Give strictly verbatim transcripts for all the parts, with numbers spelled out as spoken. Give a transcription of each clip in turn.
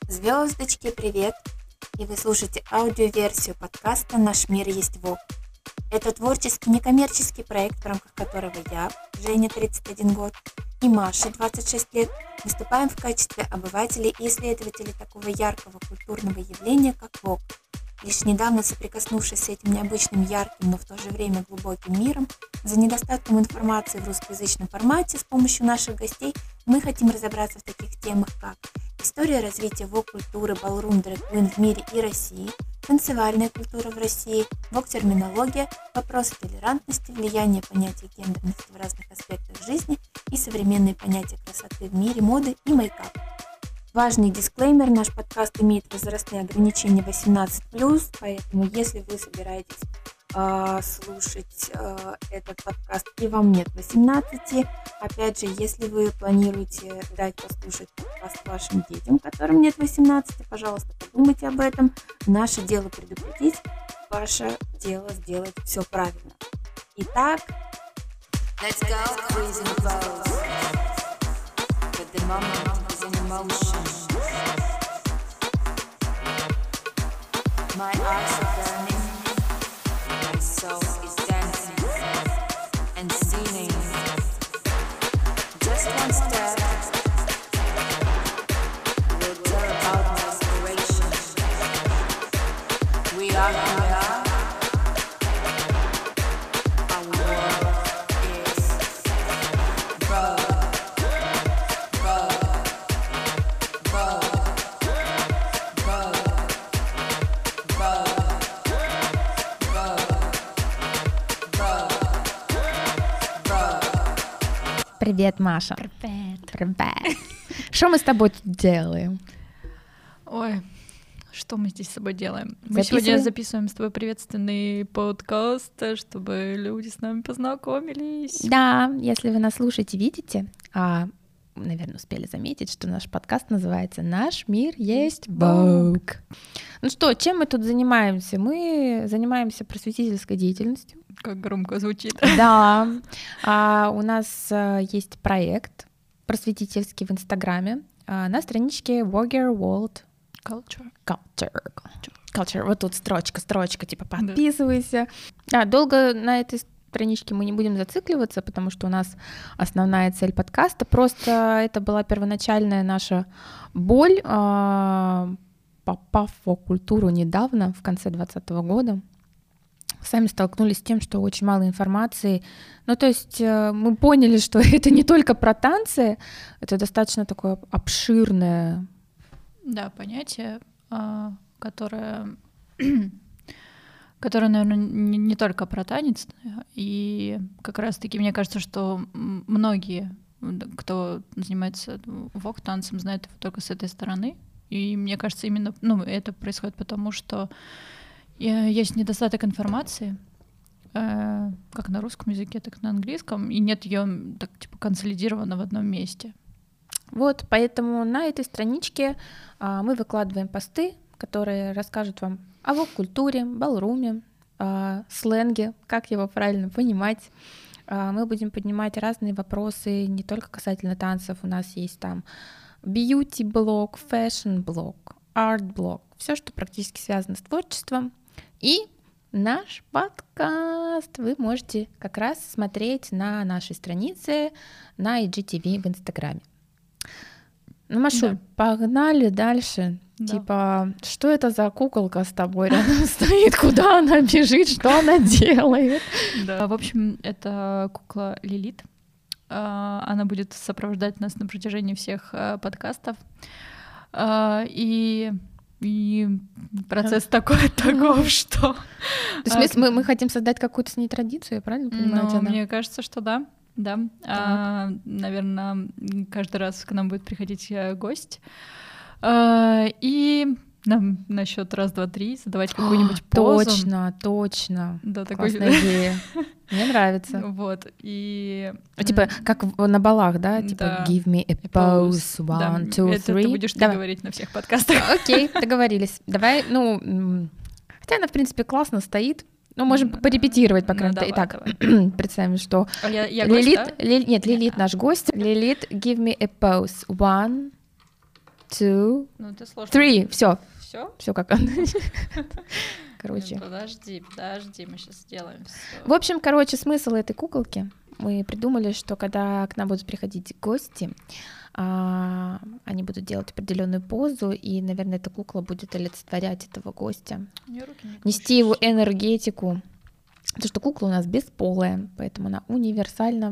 Звездочки, привет! И вы слушаете аудиоверсию подкаста «Наш мир есть ВОК». Это творческий некоммерческий проект, в рамках которого я, Женя, тридцать один год, и Маша, двадцать шесть лет, выступаем в качестве обывателей и исследователей такого яркого культурного явления, как ВОК. Лишь недавно соприкоснувшись с этим необычным ярким, но в то же время глубоким миром, за недостатком информации в русскоязычном формате, с помощью наших гостей мы хотим разобраться в таких темах, как история развития ВОК-культуры, балрум, дрэг-квин в мире и России, танцевальная культура в России, ВОК-терминология, вопросы толерантности, влияние понятия гендерности в разных аспектах жизни и современные понятия красоты в мире, моды и мейкап. Важный дисклеймер: наш подкаст имеет возрастные ограничения восемнадцать плюс, поэтому если вы собираетесь э, слушать э, этот подкаст и вам нет восемнадцати, опять же, если вы планируете дать послушать подкаст вашим детям, которым нет восемнадцати, пожалуйста, подумайте об этом. Наше дело предупредить, ваше дело сделать все правильно. Итак, let's go, freezing pose. But the moment is in motion. My eyes are burning, my soul is dancing and singing. Just one step will tell about my inspiration. We are who we are. Our world is broad, broad, broad, broad. Привет, Маша. Привет. Привет. Что мы с тобой тут делаем? Ой, что мы здесь с тобой делаем? Мы Записываем? сегодня записываем с тобой приветственный подкаст, чтобы люди с нами познакомились. Да, если вы нас слушаете, видите, а, наверное, успели заметить, что наш подкаст называется «Наш мир есть ВОК». Ну что, чем мы тут занимаемся? Мы занимаемся просветительской деятельностью. Как громко звучит. Да, а, у нас а, есть проект просветительский в Инстаграме а, на страничке Voguer World Culture. Culture. Culture. Вот тут строчка, строчка, типа подписывайся. Да. А, долго на этой страничке мы не будем зацикливаться, потому что у нас основная цель подкаста. Просто это была первоначальная наша боль, а, попав в культуру недавно, в конце двадцатого года. Сами столкнулись с тем, что очень мало информации. Ну, то есть мы поняли, что это не только про танцы, это достаточно такое обширное. Да, понятие, которое, которое, наверное, не, не только про танец. И как раз-таки мне кажется, что многие, кто занимается вок-танцем, знают его только с этой стороны. И мне кажется, именно ну, это происходит потому, что есть недостаток информации, э, как на русском языке, так и на английском, и нет ее так типа консолидировано в одном месте. Вот, поэтому на этой страничке а, мы выкладываем посты, которые расскажут вам о вок-культуре, балруме, а, сленге, как его правильно понимать. А, мы будем поднимать разные вопросы, не только касательно танцев. У нас есть там бьюти-блог, фэшн-блог, арт-блог, все, что практически связано с творчеством. И наш подкаст вы можете как раз смотреть на нашей странице на ай джи ти ви в Инстаграме. Ну, Машу, да. Погнали дальше. Да. Типа, что это за куколка с тобой рядом стоит, куда она бежит, что она делает? Да. В общем, это кукла Лилит. Она будет сопровождать нас на протяжении всех подкастов. И... И процесс да. такой таков, что... То есть мы, мы хотим создать какую-то с ней традицию, я правильно понимаю? Ну, мне кажется, что да. Да. А, наверное, каждый раз к нам будет приходить гость. А, и нам на счет раз, два, три задавать какую-нибудь позу. Точно, точно. Да, классная такой... идея. Мне нравится. Вот, и... Типа, как на балах, да? Типа, да. give me a pose, one, да. two, Это three. ты будешь ты говорить на всех подкастах. Окей, договорились. Давай, ну... Хотя она, в принципе, классно стоит. Ну, можем порепетировать, по крайней мере. Ну, Итак, представим, что... А я, я Лилит, гость, да? Ли... Нет, Лилит наш гость. Лилит, give me a pose. One, two, Ну, это сложно. three. Все, Все? все как. Короче. Подожди, подожди, мы сейчас сделаем все. В общем, короче, смысл этой куколки. Мы придумали, что когда к нам будут приходить гости, а, они будут делать определенную позу, и, наверное, эта кукла будет олицетворять этого гостя, нести его энергетику. Потому что кукла у нас бесполая, поэтому она универсальна.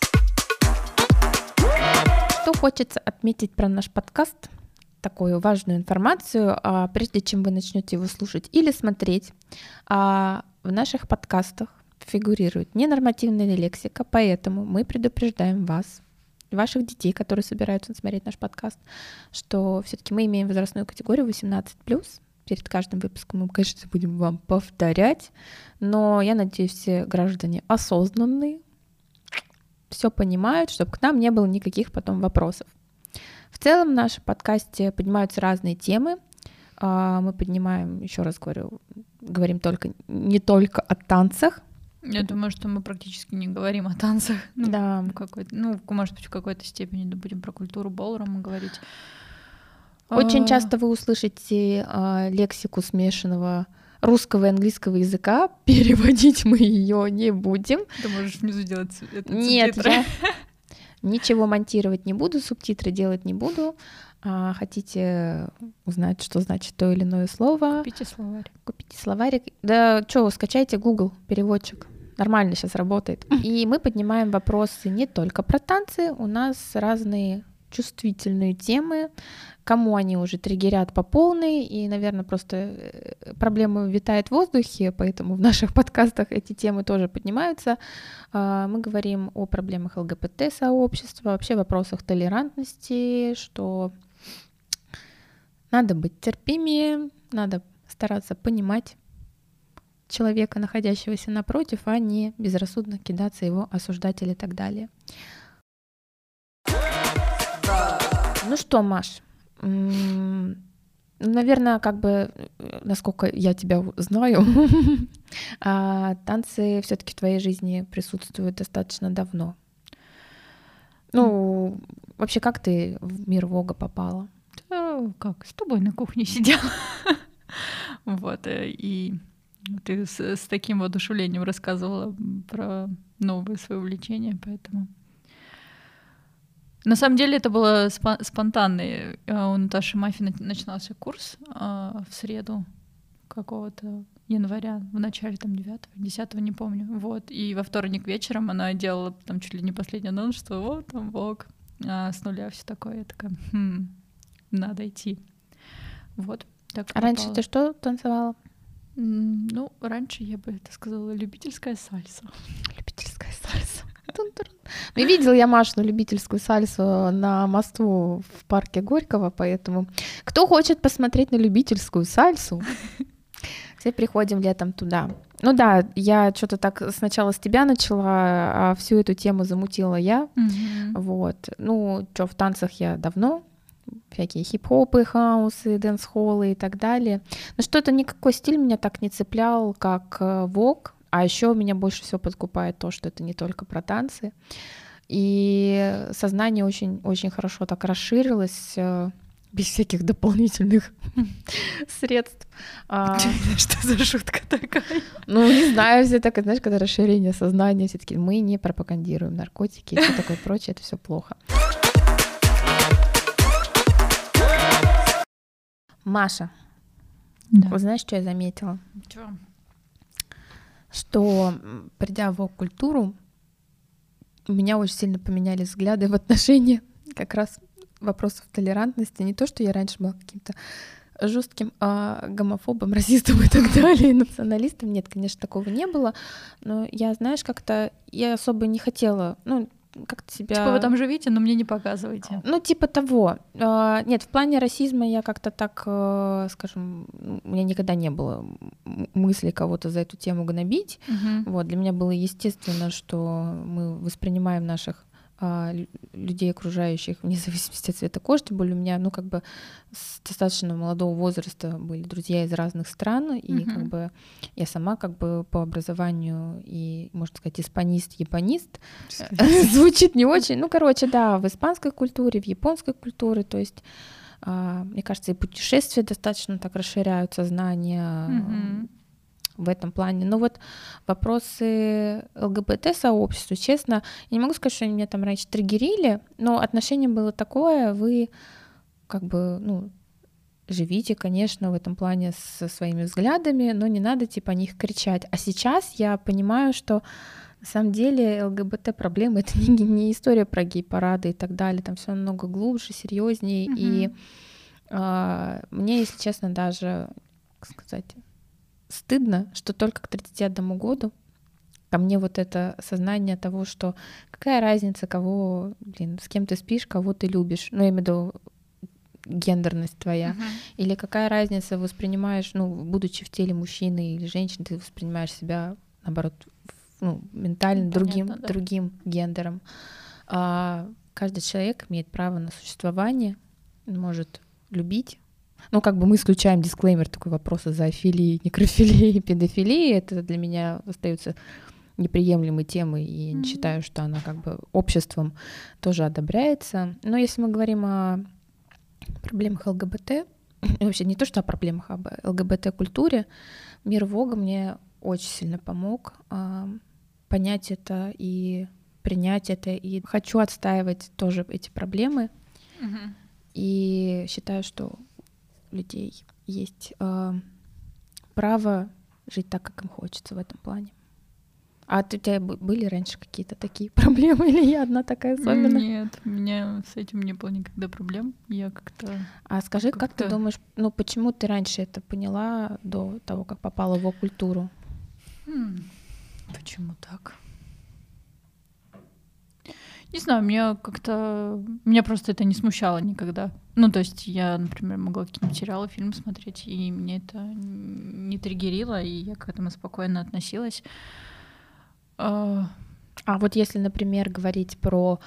Что хочется отметить про наш подкаст? Такую важную информацию, а прежде чем вы начнете его слушать или смотреть, а в наших подкастах фигурирует ненормативная лексика, поэтому мы предупреждаем вас, ваших детей, которые собираются смотреть наш подкаст, что все-таки мы имеем возрастную категорию восемнадцать плюс. Перед каждым выпуском мы, конечно, будем вам повторять, но я надеюсь, все граждане осознанные, все понимают, чтобы к нам не было никаких потом вопросов. В целом в нашем подкасте поднимаются разные темы. Мы поднимаем, еще раз говорю, говорим только не только о танцах. Я думаю, что мы практически не говорим о танцах. Ну, да. Какой-то, ну, может быть, в какой-то степени да, будем про культуру болрума говорить. Очень а... часто вы услышите а, лексику смешанного русского и английского языка. Переводить мы ее не будем. Ты можешь внизу делать это Нет, субтитры. я ничего монтировать не буду, субтитры делать не буду. А, хотите узнать, что значит то или иное слово? Купите словарь. Купите словарик. Да что, скачайте Google переводчик. Нормально сейчас работает. И мы поднимаем вопросы не только про танцы. У нас разные чувствительные темы. Кому они уже триггерят по полной. И, наверное, просто проблема витает в воздухе, поэтому в наших подкастах эти темы тоже поднимаются. Мы говорим о проблемах ЛГБТ-сообщества, вообще вопросах толерантности, что надо быть терпимее, надо стараться понимать человека, находящегося напротив, а не безрассудно кидаться его, осуждать или так далее. Ну что, Маш, наверное, как бы, насколько я тебя знаю, танцы все-таки в твоей жизни присутствуют достаточно давно. Ну, вообще, как ты в мир Вога попала? Да, как, с тобой на кухне сидела. Вот, и ты с, с таким воодушевлением рассказывала про новые свои увлечения, поэтому... На самом деле это было спо- спонтанно. У Наташи Мафи начинался курс а, в среду какого-то января, в начале там девятого, десятого, не помню. Вот. И во вторник вечером она делала там чуть ли не последний анонс, что вот там Вог, а, с нуля все такое. Я такая, хм, надо идти. Вот. Так а раньше ты что танцевала? Mm, ну, раньше я бы это сказала любительская сальса. Любительская сальса. Ну, видела я Машину любительскую сальсу на мосту в парке Горького, поэтому кто хочет посмотреть на любительскую сальсу, все приходим летом туда. Ну да, я что-то так сначала с тебя начала, а всю эту тему замутила я. Mm-hmm. Вот. Ну, что, в танцах я давно, всякие хип-хопы, хаусы, дэнс-холлы и так далее. Но что-то никакой стиль меня так не цеплял, как вог. А еще меня больше всего подкупает то, что это не только про танцы. И сознание очень-очень хорошо так расширилось, без всяких дополнительных средств. Что за шутка такая? Ну, не знаю, все так, знаешь, когда расширение сознания, все таки мы не пропагандируем наркотики и все такое прочее, это все плохо. Маша, да. Вот знаешь, что я заметила? Чего? Что, придя в вок-культуру, у меня очень сильно поменялись взгляды в отношении как раз вопросов толерантности. Не то, что я раньше была каким-то жестким а, гомофобом, расистом и так далее, националистом. Нет, конечно, такого не было. Но я, знаешь, как-то я особо не хотела, ну, как-то себя... Типа вы там живите, но мне не показывайте. Ну, типа того. Нет, в плане расизма я как-то так, скажем, у меня никогда не было мысли кого-то за эту тему гнобить. Угу. Вот, для меня было естественно, что мы воспринимаем наших людей окружающих вне зависимости от цвета кожи. Тем более у меня, ну, как бы с достаточно молодого возраста были друзья из разных стран, и mm-hmm. как бы я сама как бы по образованию и, можно сказать, испанист, японист. Звучит не очень. Ну, короче, да, в испанской культуре, в японской культуре, то есть А, мне кажется, и путешествия достаточно так расширяют сознание Мгм. в этом плане. Но вот вопросы ЛГБТ-сообщества, честно, я не могу сказать, что они меня там раньше триггерили, но отношение было такое, вы как бы, ну, живите, конечно, в этом плане со своими взглядами, но не надо типа о них кричать. А сейчас я понимаю, что на самом деле ЛГБТ-проблемы — это не, не история про гей-парады и так далее, там все намного глубже, серьезнее. Мгм. И а, мне, если честно, даже, как сказать, стыдно, что только к тридцати одному году ко мне вот это сознание того, что какая разница, кого, блин, с кем ты спишь, кого ты любишь, ну, я имею в виду гендерность твоя, Мгм. или какая разница, воспринимаешь, ну, будучи в теле мужчины или женщины, ты воспринимаешь себя, наоборот, в- ну, ментально Ну, другим, понятно, да. другим гендером. А каждый человек имеет право на существование, он может любить. Ну, как бы мы исключаем дисклеймер, такой вопрос о зоофилии, некрофилии, педофилии. Это для меня остаются неприемлемой темой, и я не Мгм. считаю, что она как бы обществом тоже одобряется. Но если мы говорим о проблемах ЛГБТ, и вообще не то, что о проблемах, а об ЛГБТ-культуре, мир Вога мне очень сильно помог а, понять это и принять это. И хочу отстаивать тоже эти проблемы. Мгм. И считаю, что у людей есть а, право жить так, как им хочется в этом плане. А ты- у тебя бы- были раньше какие-то такие проблемы, или я одна такая особенная? Нет, у меня с этим не было никогда проблем. Я как-то... А скажи, как ты Как-то- думаешь, ну почему ты раньше это поняла до того, как попала в вок-культуру? М, Почему так? Не знаю, меня как-то... Меня просто это не смущало никогда. Ну, то есть я, например, могла какие-нибудь сериалы, фильмы смотреть, и мне это не триггерило, и я к этому спокойно относилась. А, А вот если, например, говорить про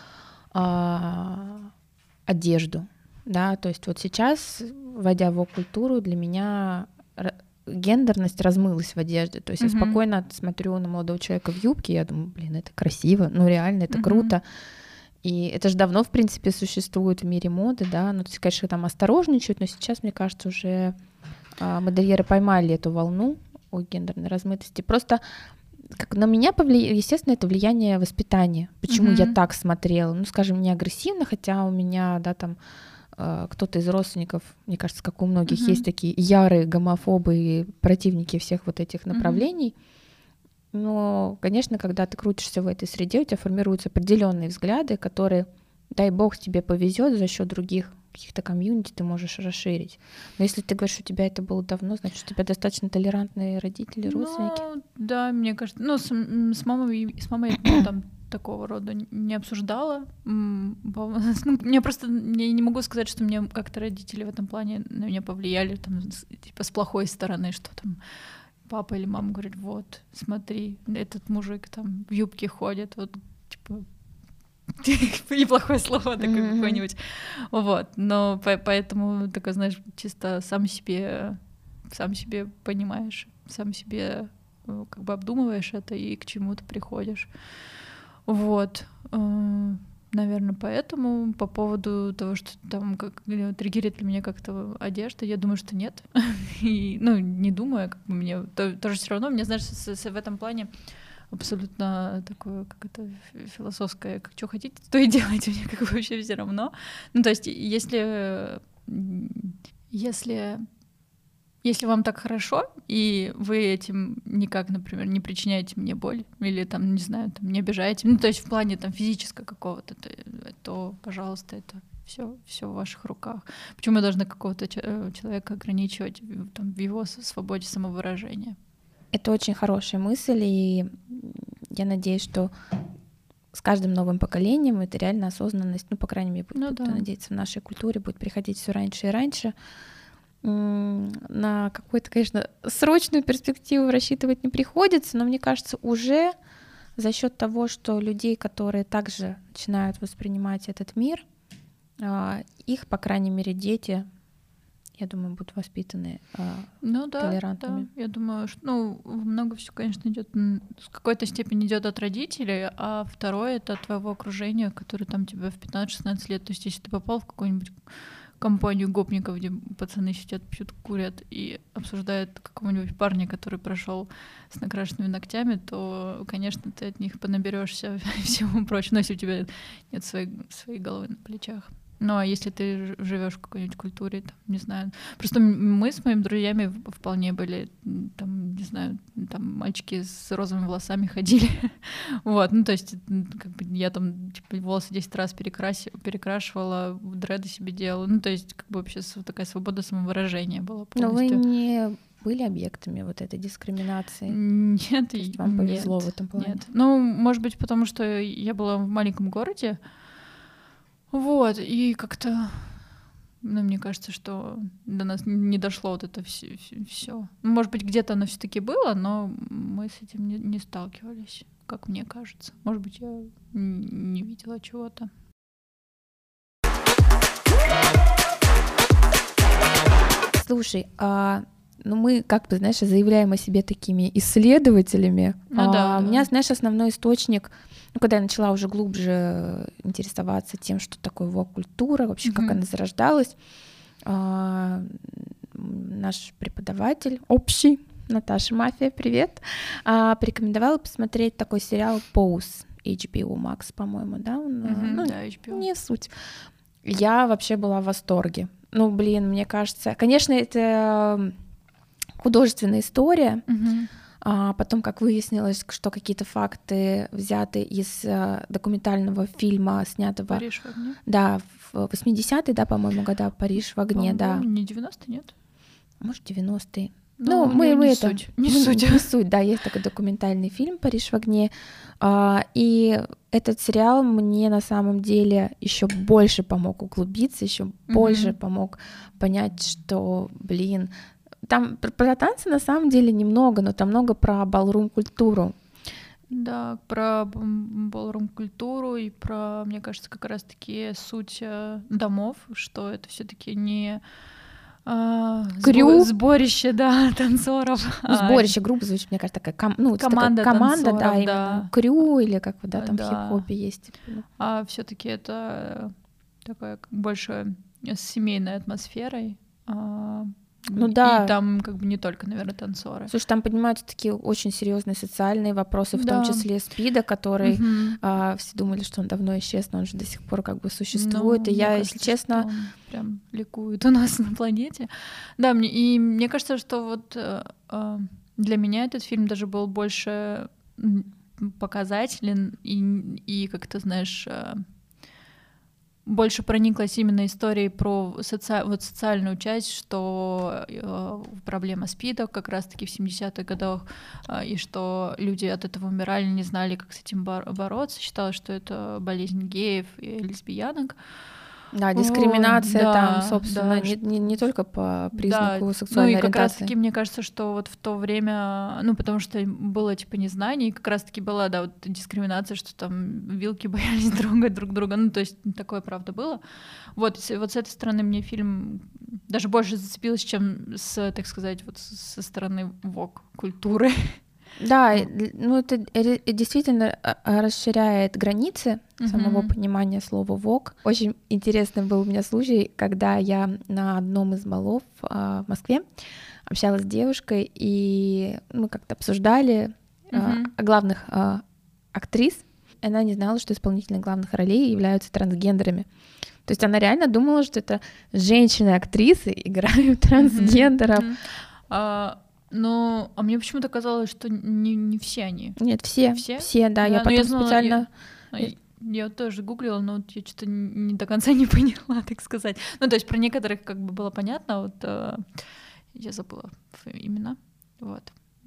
а, одежду, да, то есть вот сейчас, войдя в вок-культуру, для меня р- гендерность размылась в одежде. То есть я Мгм. спокойно смотрю на молодого человека в юбке, я думаю, блин, это красиво, ну реально, это Мгм. круто. И это же давно, в принципе, существует в мире моды, да, ну, то есть, конечно, там осторожничают, но сейчас, мне кажется, уже а, модельеры поймали эту волну о гендерной размытости. Просто как на меня повлияло, естественно, это влияние воспитания. Почему я Мгм. так смотрела? Ну, скажем, не агрессивно, хотя у меня, да, там э, кто-то из родственников, мне кажется, как у многих, Мгм. есть такие ярые гомофобы и противники всех вот этих Мгм. направлений. Но, конечно, когда ты крутишься в этой среде, у тебя формируются определенные взгляды, которые, дай бог, тебе повезет за счет других каких-то комьюнити, ты можешь расширить. Но если ты говоришь, что у тебя это было давно, значит, у тебя достаточно толерантные родители, родственники. Ну, да, мне кажется, ну, с, м, с мамой, и- с мамой я ну, там такого рода н- не обсуждала. М, по- ну, мне просто, я не могу сказать, что мне как-то родители в этом плане на меня повлияли, там, с- типа, с плохой стороны, что там папа или мама говорит, вот, смотри, этот мужик там в юбке ходит, вот, типа, неплохое слово такое Мгм. какое-нибудь. Вот, но по- поэтому, такой, знаешь, чисто сам себе, сам себе понимаешь, сам себе э, как бы обдумываешь это и к чему-то приходишь. Вот. Наверное, поэтому по поводу того, что там как э, триггерит ли меня как-то одежда, я думаю, что нет. И, ну, не думаю, как бы мне то- тоже все равно. Мне, знаешь, с- с- в этом плане абсолютно такое, как это фи- философское, как что хотите, то и делайте, мне как бы вообще все равно. Ну, то есть, если, м, если, если вам так хорошо, и вы этим никак, например, не причиняете мне боль, или там, не знаю, там, не обижаете, ну, то есть в плане там физического какого-то, то, то, пожалуйста, это все, все в ваших руках. Почему я должна какого-то че- э, человека ограничивать в- там, в его с- свободе самовыражения? Это очень хорошая мысль, и я надеюсь, что с каждым новым поколением это реально осознанность, ну, по крайней мере, Ну буду да. надеяться, в нашей культуре будет приходить все раньше и раньше. М, На какую-то, конечно, срочную перспективу рассчитывать не приходится, но мне кажется, уже за счет того, что людей, которые также начинают воспринимать этот мир, а, их, по крайней мере, дети, я думаю, будут воспитаны а, Ну да, толерантными. да. Я думаю, что ну, много всего, конечно, идет с какой-то степени идет от родителей, а второе это от твоего окружения, которое там тебе в пятнадцать-шестнадцать лет. То есть, если ты попал в какую-нибудь компанию гопников, где пацаны сидят, пьют, курят и обсуждают какого-нибудь парня, который прошел с накрашенными ногтями, то, конечно, ты от них понаберешься всего прочего, но если у тебя нет своей, своей головы на плечах. Ну, а если ты живешь в какой-нибудь культуре, там, не знаю. Просто мы с моими друзьями вполне были, там, не знаю, там мальчики с розовыми волосами ходили. Вот, ну, то есть, как бы я там, типа, волосы десять раз перекраси, перекрашивала, дреды себе делала. Ну, то есть, как бы вообще такая свобода самовыражения была полностью. Но вы не были объектами вот этой дискриминации? Нет, то есть вам повезло нет, в этом плане? Нет. Ну, может быть, потому что я была в маленьком городе. Вот, и как-то, ну, мне кажется, что до нас не дошло вот это все. все. Может быть, где-то оно все-таки было, но мы с этим не, не сталкивались, как мне кажется. Может быть, я не видела чего-то. Слушай, а ну мы, как бы, знаешь, заявляем о себе такими исследователями. Ну, а да, у да. меня, знаешь, основной источник, ну, когда я начала уже глубже интересоваться тем, что такое вок-культура, вообще, mm-hmm. как она зарождалась, а, наш преподаватель общий, Наташа Мафия, привет, а, порекомендовала посмотреть такой сериал «Pose», эйч би о Max, по-моему, да? Он, mm-hmm, ну, да, эйч би о. Не суть. Я вообще была в восторге. Ну, блин, мне кажется... Конечно, это художественная история, mm-hmm. а потом, как выяснилось, что какие-то факты взяты из а, документального фильма, снятого... «Париж в огне». Да, в восьмидесятые, да, по-моему, года «Париж в огне», да. Не девяностые, нет? Может, девяностые. Ну, ну, мы, не, мы не это... суть. Не мы, суть. Не суть, да, есть такой документальный фильм «Париж в огне», а, и этот сериал мне на самом деле еще больше помог углубиться, еще mm-hmm. больше помог понять, что, блин, там про, про танцы на самом деле немного, но там много про балрум-культуру. Да, про балрум-культуру и про, мне кажется, как раз-таки суть домов, что это все-таки не а, Крю? сборище, да, танцоров. Ну, сборище, грубо звучит, мне кажется, такая, ком, ну, команда, такая команда, танцоров, да, да, именно крю или как да, там да. в хип-хопе есть. А все-таки это такая больше с семейной атмосферой. Ну да. И там как бы не только, наверное, танцоры. Слушай, там поднимаются такие очень серьезные социальные вопросы, в да. том числе СПИДа, который угу. а, все думали, что он давно исчез, но он же до сих пор как бы существует. Ну, и я, кажется, если честно, он прям ликует у нас на планете. Да, мне и мне кажется, что вот э, для меня этот фильм даже был больше показателен и и как-то, знаешь. Э, больше прониклась именно историей про соци... вот социальную часть, что э, проблема СПИДа как раз-таки в семидесятых годах, э, и что люди от этого умирали, не знали, как с этим бор- бороться, считалось, что это болезнь геев и лесбиянок. Да, дискриминация О, там, да, собственно, да. Не, не, не только по признаку да. сексуальной ориентации. Ну и как ориентации. раз-таки, мне кажется, что вот в то время, ну потому что было типа незнание, и как раз-таки была, да, вот дискриминация, что там вилки боялись трогать друг друга, ну то есть такое правда было. Вот, вот с этой стороны мне фильм даже больше зацепился, чем с, так сказать, вот со стороны вок-культуры. Да, ну это действительно расширяет границы mm-hmm. самого понимания слова «вок». Очень интересный был у меня случай, когда я на одном из балов в Москве общалась с девушкой, и мы как-то обсуждали mm-hmm. главных актрис. Она не знала, что исполнители главных ролей являются трансгендерами. То есть она реально думала, что это женщины-актрисы играют трансгендеров. Mm-hmm. Mm-hmm. Ну, а мне почему-то казалось, что не, не все они. Нет, все. Все? Все, да. да я потом я знала, специально... Я, я, я тоже гуглила, но вот я что-то не до конца не поняла, так сказать. Ну, то есть про некоторых как бы было понятно, вот э, я забыла имена, вот.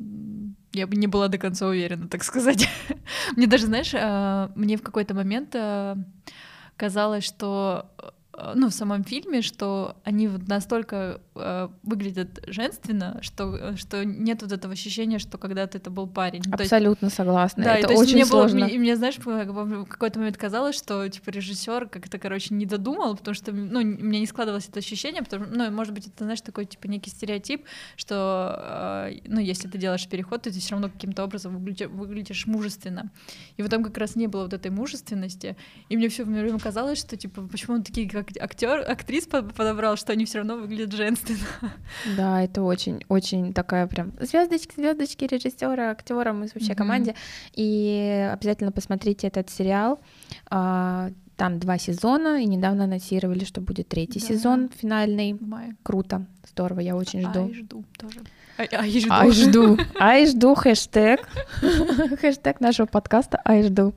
Я бы не была до конца уверена, так сказать. Мне даже, знаешь, э, мне в какой-то момент э, казалось, что... ну, в самом фильме, что они вот настолько э, выглядят женственно, что, что нет вот этого ощущения, что когда-то это был парень. Абсолютно есть, согласна, да, это и, очень мне сложно. Было, и мне, знаешь, в какой-то момент казалось, что типа режиссер как-то, короче, не додумал, потому что, ну, у меня не складывалось это ощущение, потому что, ну, может быть, это, знаешь, такой, типа, некий стереотип, что, э, ну, если ты делаешь переход, то ты все равно каким-то образом выглядишь, выглядишь мужественно. И вот там как раз не было вот этой мужественности, и мне все время казалось, что, типа, почему такие, как актер, актрис подобрал, что они все равно выглядят женственно. Да, это очень, очень такая прям звездочки, звездочки режиссера, актера, мы вообще mm-hmm. команде. И обязательно посмотрите этот сериал. Там два сезона, и недавно анонсировали, что будет третий да. сезон финальный. Круто, здорово, я очень жду. Ай, жду тоже. Ай, ай, жду. Ай, жду. Ай, жду, хэштег. Хэштег нашего подкаста «Ай, жду».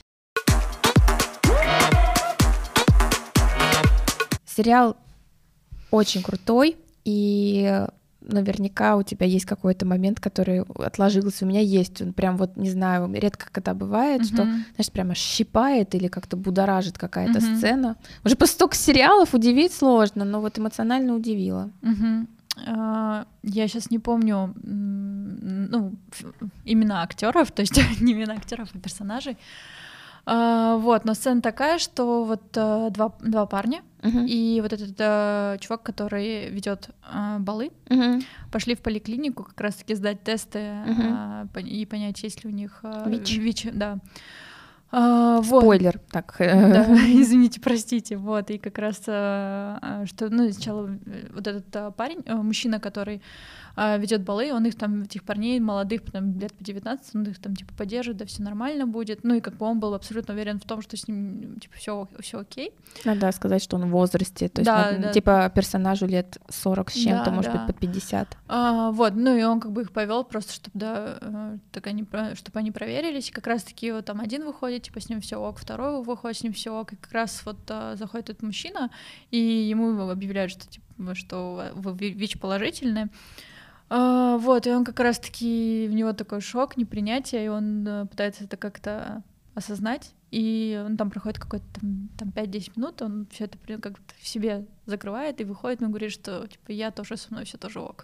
Сериал очень крутой, и наверняка у тебя есть какой-то момент, который отложился. У меня есть, он прям вот, не знаю, редко когда бывает, uh-huh. что, знаешь, прямо щипает или как-то будоражит какая-то uh-huh. сцена. Уже после столько сериалов удивить сложно, но вот эмоционально удивило. Uh-huh. Uh, я сейчас не помню ну, имена актеров, то есть не имена актеров, а персонажей. Uh, вот, но сцена такая, что вот uh, два, два парня uh-huh. и вот этот uh, чувак, который ведет uh, балы, uh-huh. пошли в поликлинику как раз-таки сдать тесты uh-huh. uh, и понять, есть ли у них uh, ВИЧ. ВИЧ, да. Uh, Спойлер, вот. Так. Да, извините, простите, вот, и как раз, uh, что, ну, сначала вот этот uh, парень, uh, мужчина, который uh, ведет балы, он их там, этих парней молодых, там, лет по девятнадцать, он их там, типа, поддерживает, да, все нормально будет, ну, и как бы он был абсолютно уверен в том, что с ним, типа, все все окей. Надо сказать, что он в возрасте, то есть, да, надо, да. типа, персонажу лет сорок с чем-то, да, может да. быть, под пятьдесят. Uh, вот, ну, и он как бы их повел просто, чтобы, да, uh, так они, чтобы они проверились, и как раз-таки вот там один выходит, типа, с ним все ок, второй выходит, с ним все ок, и как раз вот а, заходит этот мужчина, и ему объявляют, что, типа, что вы ВИЧ положительный. А, вот, и он как раз-таки, в него такой шок, непринятие, и он а, пытается это как-то осознать, и он там проходит какой-то там, там пять-десять минут, он все это как-то в себе закрывает и выходит, и говорит, что, типа, я тоже со мной все тоже ок.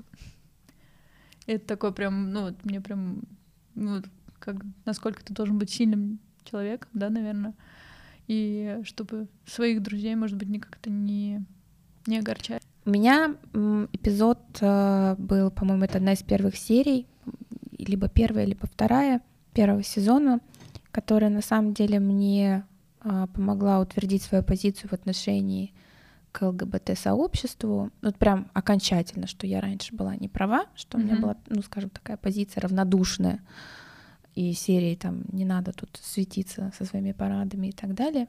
И это такой прям, ну, вот мне прям, ну, как, насколько ты должен быть сильным человеком, да, наверное, и чтобы своих друзей, может быть, как-то не, не огорчать. У меня эпизод э, был, по-моему, это одна из первых серий, либо первая, либо вторая первого сезона, которая на самом деле мне э, помогла утвердить свою позицию в отношении к ЛГБТ-сообществу, вот прям окончательно, что я раньше была не права, что mm-hmm. у меня была, ну, скажем, такая позиция равнодушная, и серии там не надо тут светиться со своими парадами и так далее.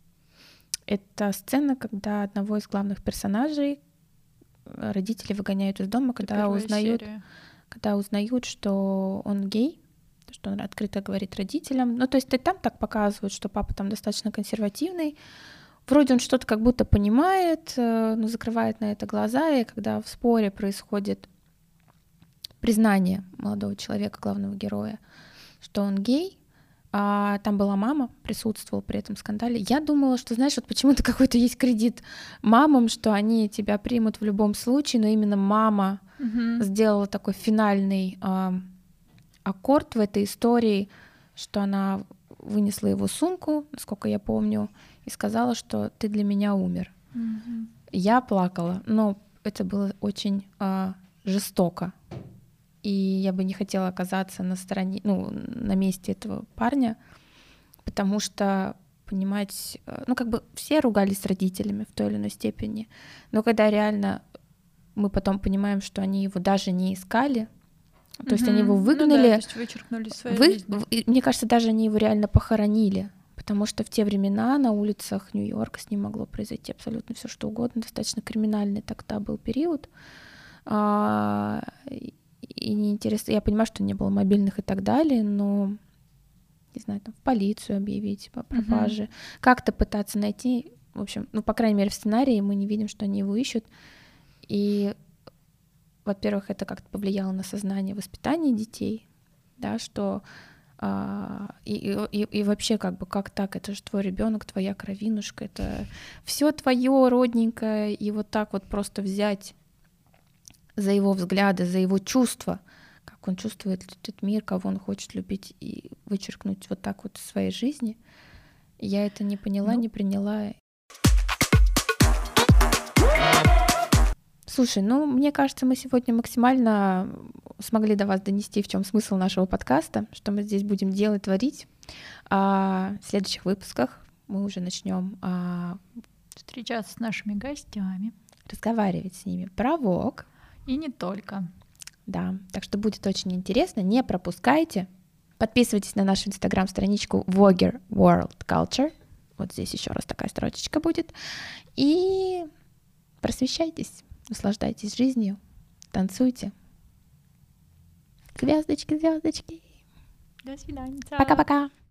Это сцена, когда одного из главных персонажей родители выгоняют из дома, когда узнают, когда узнают, что он гей, что он открыто говорит родителям. Ну, то есть и там так показывают, что папа там достаточно консервативный. Вроде он что-то как будто понимает, но закрывает на это глаза, и когда в споре происходит признание молодого человека, главного героя, что он гей, а там была мама, присутствовала при этом скандале. Я думала, что, знаешь, вот почему-то какой-то есть кредит мамам, что они тебя примут в любом случае, но именно мама mm-hmm. сделала такой финальный э, аккорд в этой истории, что она вынесла его сумку, насколько я помню, и сказала, что ты для меня умер. Mm-hmm. Я плакала, но это было очень э, жестоко. И я бы не хотела оказаться на стороне, ну, на месте этого парня, потому что, понимать, ну, как бы все ругались с родителями в той или иной степени, но когда реально мы потом понимаем, что они его даже не искали, то mm-hmm. есть они его выгнали, ну, да, то есть вычеркнули свои вы, жизни. Мне кажется, даже они его реально похоронили, потому что в те времена на улицах Нью-Йорка с ним могло произойти абсолютно все что угодно, достаточно криминальный тогда был период. И неинтересно, я понимаю, что не было мобильных и так далее, но, не знаю, там в полицию объявить по пропаже, mm-hmm. как-то пытаться найти, в общем, ну, по крайней мере, в сценарии мы не видим, что они его ищут. И, во-первых, это как-то повлияло на сознание, воспитание детей, да, что а, и, и, и вообще, как бы, как так, это же твой ребенок, твоя кровинушка, это все твое родненькое, и вот так вот просто взять за его взгляды, за его чувства, как он чувствует этот мир, кого он хочет любить, и вычеркнуть вот так вот из своей жизни. Я это не поняла, ну. не приняла. Слушай, ну, мне кажется, мы сегодня максимально смогли до вас донести, в чем смысл нашего подкаста, что мы здесь будем делать, творить. А в следующих выпусках мы уже начнем а, встречаться с нашими гостями. Разговаривать с ними про вок. И не только. Да, так что будет очень интересно, не пропускайте. Подписывайтесь на нашу инстаграм-страничку Voguer World Culture. Вот здесь еще раз такая строчечка будет. И просвещайтесь, наслаждайтесь жизнью, танцуйте. Звездочки, звездочки. До свидания. Пока-пока.